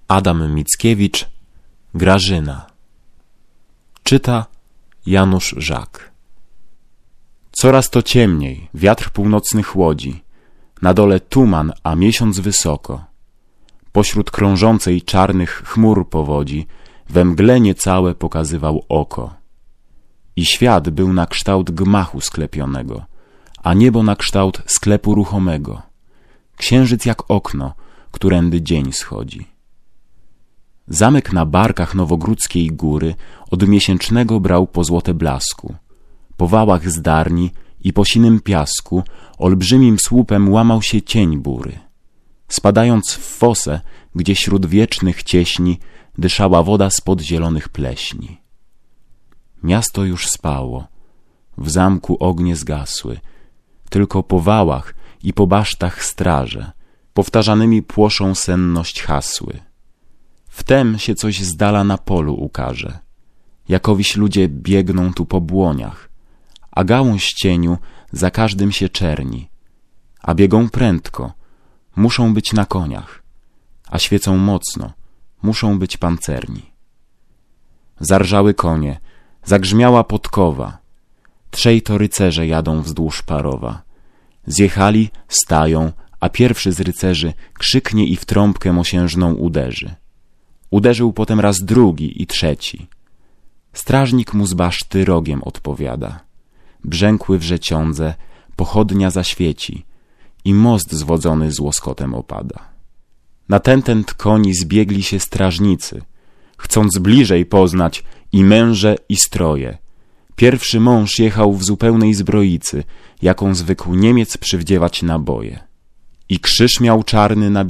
Adam Mickiewicz, Grażyna. Czyta Janusz Żak. Coraz to ciemniej, wiatr północny chłodzi, na dole tuman, a miesiąc wysoko. Pośród krążącej czarnych chmur powodzi, we mgle niecałe pokazywał oko. I świat był na kształt gmachu sklepionego, a niebo na kształt sklepu ruchomego. Księżyc jak okno, którędy dzień schodzi. Zamek na barkach Nowogródzkiej góry od miesięcznego brał po złote blasku. Po wałach zdarni i po sinym piasku olbrzymim słupem łamał się cień bury. Spadając w fosę, gdzie śród wiecznych cieśni dyszała woda spod zielonych pleśni. Miasto już spało, w zamku ognie zgasły, tylko po wałach i po basztach straże powtarzanymi płoszą senność hasły. Wtem się coś z dala na polu ukaże. Jakowiś ludzie biegną tu po błoniach, a gałąź cieniu za każdym się czerni. A biegą prędko, muszą być na koniach, a świecą mocno, muszą być pancerni. Zarżały konie, zagrzmiała podkowa. Trzej to rycerze jadą wzdłuż Parowa. Zjechali, stają, a pierwszy z rycerzy krzyknie i w trąbkę mosiężną uderzy. Uderzył potem raz drugi i trzeci. Strażnik mu z baszty rogiem odpowiada. Brzękły wrze ciądze, pochodnia zaświeci i most zwodzony z łoskotem opada. Na tentent koni zbiegli się strażnicy, chcąc bliżej poznać i męże, i stroje. Pierwszy mąż jechał w zupełnej zbroicy, jaką zwykł Niemiec przywdziewać naboje. I krzyż miał czarny na